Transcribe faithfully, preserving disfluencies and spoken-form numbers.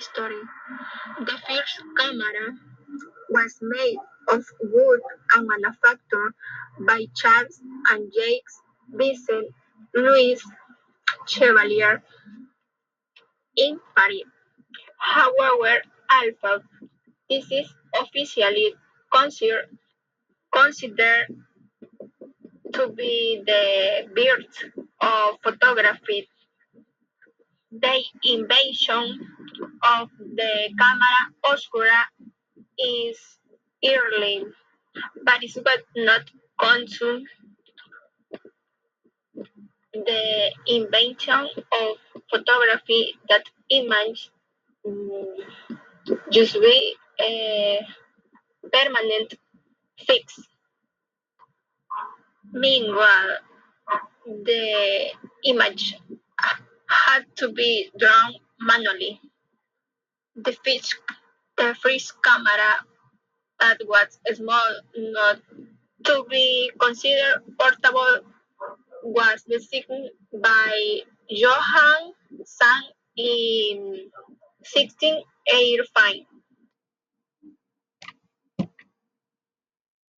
history. The first camera was made of wood and manufactured by Charles and Jacques Vincent Louis Chevalier in Paris. However, although this is officially considered considered to be the birth of photography, the invention of the camera oscura is early, but it was not consumed. The invention of photography that image mm, just be a permanent fix. Meanwhile, the image had to be drawn manually. The first, the first camera that was small enough to be considered portable was designed by Johann Sang in sixteen eighty-five.